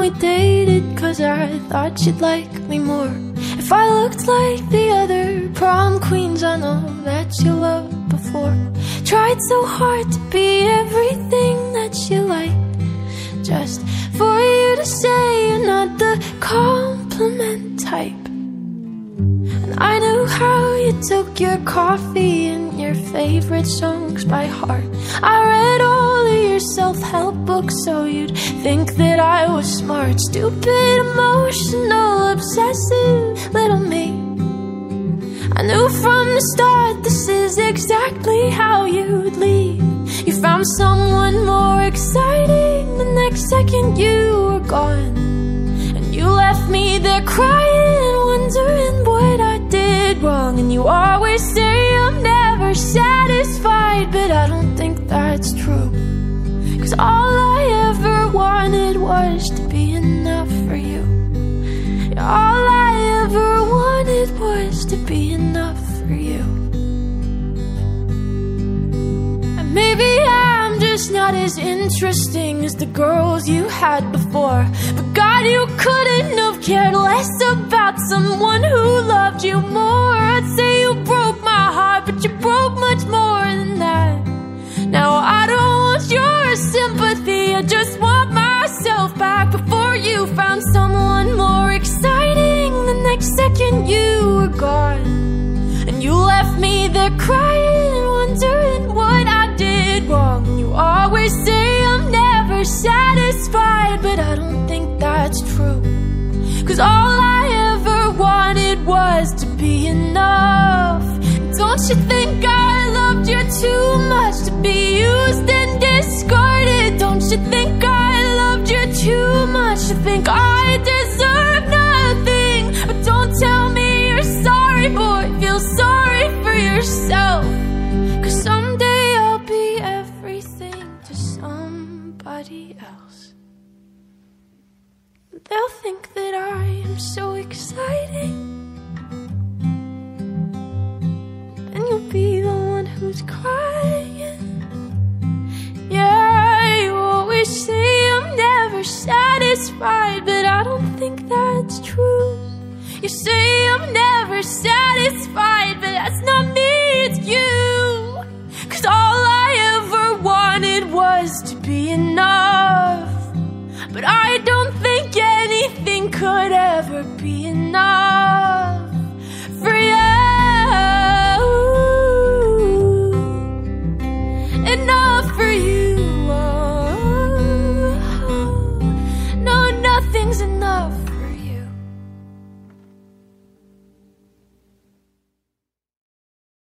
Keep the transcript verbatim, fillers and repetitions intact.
we dated, cause I thought you'd like me more. If I looked like the other prom queens I know that you loved before. Tried so hard to be everything that you liked, just for you to say you're not the compliment type. And I knew how you took your coffee and your favorite songs by heart. I read all of your self-help books so you'd think that I was smart. Stupid, emotional, obsessive little me. I knew from the start this is exactly how you'd leave. You found someone more exciting, the next second you were gone. And you left me there crying, wondering what I did wrong. And you always say I'm never satisfied, but I don't think that's true. Cause all I ever wanted was to be enough for you. All I ever wanted was to be enough for you. And maybe I'm just not as interesting as the girls you had before, but God, you couldn't have cared less about someone who loved you more. I'd say you broke my heart, but you broke much more than that. Now I don't want your sympathy, I just want myself back. Before you found someone more exciting, the next second you were gone. And you left me there crying, wondering what I did wrong. You always say I'm never satisfied, but I don't think that's true. Cause all I ever wanted was to be enough. Don't you think I loved you too much to be used and discarded? Don't you think I loved you too much to think I deserve nothing? But don't tell me you're sorry, boy, feel sorry for yourself. Cause someday I'll be everything to somebody else. They'll think that I am so exciting, and you'll be the one who's crying. Yeah, you always say I'm never satisfied, but I don't think that's true. You say I'm never satisfied, but that's not me, it's you. Cause all I ever wanted was to be enough, but I don't think anything could ever be enough.